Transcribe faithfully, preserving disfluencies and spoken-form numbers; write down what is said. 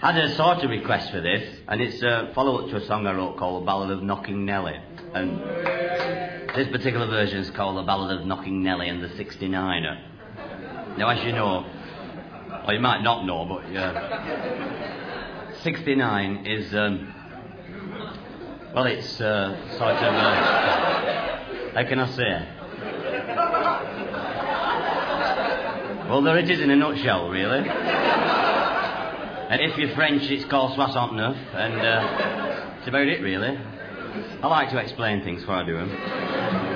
Had a sort of request for this, and it's a follow-up to a song I wrote called The Ballad of Knocking Nelly. And this particular version is called The Ballad of Knocking Nelly and the sixty-niner. Now, as you know, or you might not know, but uh, sixty-nine is, um, well, it's uh, sort of, uh, how can I say? Well, there it is in a nutshell, really. And if you're French, it's called soixante-neuf, and uh, that's about it, really. I like to explain things before I do them.